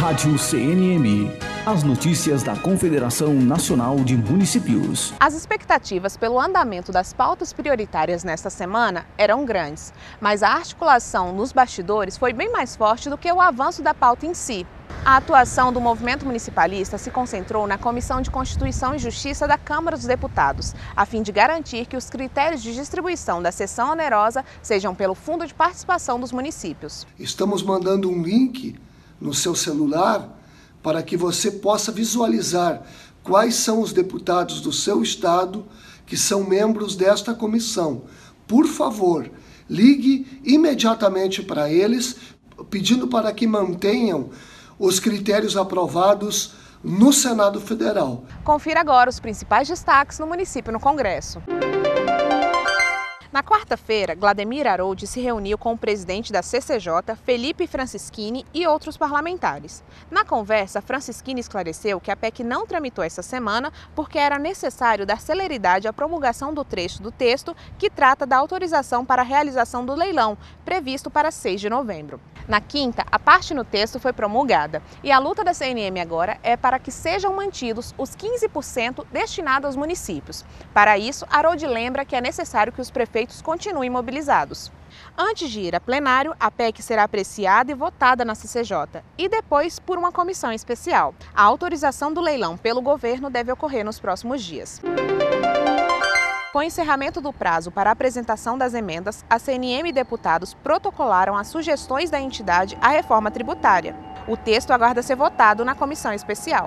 Rádio CNM. As notícias da Confederação Nacional de Municípios. As expectativas pelo andamento das pautas prioritárias nesta semana eram grandes, mas a articulação nos bastidores foi bem mais forte do que o avanço da pauta em si. A atuação do movimento municipalista se concentrou na Comissão de Constituição e Justiça da Câmara dos Deputados, a fim de garantir que os critérios de distribuição da cessão onerosa sejam pelo Fundo de Participação dos Municípios. Estamos mandando um link no seu celular para que você possa visualizar quais são os deputados do seu estado que são membros desta comissão. Por favor, ligue imediatamente para eles, pedindo para que mantenham os critérios aprovados no Senado Federal. Confira agora os principais destaques no município no Congresso. Na quarta-feira, Glademir Haroldi se reuniu com o presidente da CCJ, Felipe Francischini, e outros parlamentares. Na conversa, Francischini esclareceu que a PEC não tramitou essa semana porque era necessário dar celeridade à promulgação do trecho do texto que trata da autorização para a realização do leilão, previsto para 6 de novembro. Na quinta, a parte no texto foi promulgada e a luta da CNM agora é para que sejam mantidos os 15% destinados aos municípios. Para isso, Haroldi lembra que é necessário que os prefeitos continuem mobilizados. Antes de ir a plenário, a PEC será apreciada e votada na CCJ e depois por uma comissão especial. A autorização do leilão pelo governo deve ocorrer nos próximos dias. Com o encerramento do prazo para a apresentação das emendas, a CNM e deputados protocolaram as sugestões da entidade à reforma tributária. O texto aguarda ser votado na comissão especial.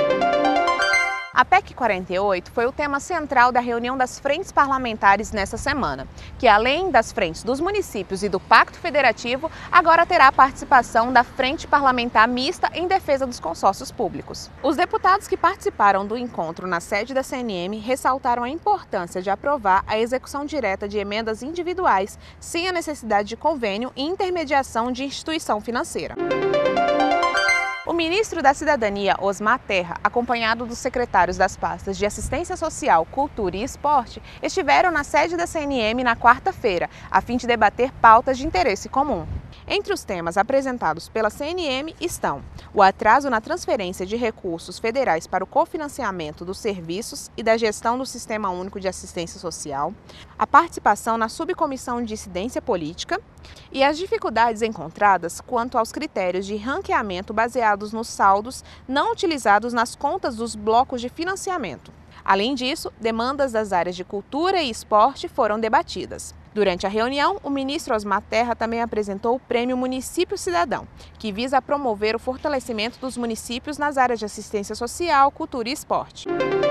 A PEC 48 foi o tema central da reunião das frentes parlamentares nesta semana, que além das frentes dos municípios e do Pacto Federativo, agora terá a participação da Frente Parlamentar Mista em defesa dos consórcios públicos. Os deputados que participaram do encontro na sede da CNM ressaltaram a importância de aprovar a execução direta de emendas individuais, sem a necessidade de convênio e intermediação de instituição financeira. O ministro da Cidadania, Osmar Terra, acompanhado dos secretários das pastas de Assistência Social, Cultura e Esporte, estiveram na sede da CNM na quarta-feira, a fim de debater pautas de interesse comum. Entre os temas apresentados pela CNM estão o atraso na transferência de recursos federais para o cofinanciamento dos serviços e da gestão do Sistema Único de Assistência Social, a participação na Subcomissão de Incidência Política e as dificuldades encontradas quanto aos critérios de ranqueamento baseados nos saldos não utilizados nas contas dos blocos de financiamento. Além disso, demandas das áreas de cultura e esporte foram debatidas. Durante a reunião, o ministro Osmar Terra também apresentou o Prêmio Município Cidadão, que visa promover o fortalecimento dos municípios nas áreas de assistência social, cultura e esporte.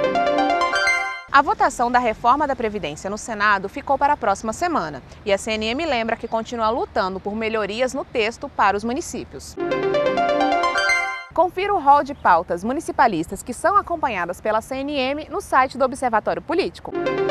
A votação da reforma da Previdência no Senado ficou para a próxima semana, e a CNM lembra que continua lutando por melhorias no texto para os municípios. Confira o rol de pautas municipalistas que são acompanhadas pela CNM no site do Observatório Político.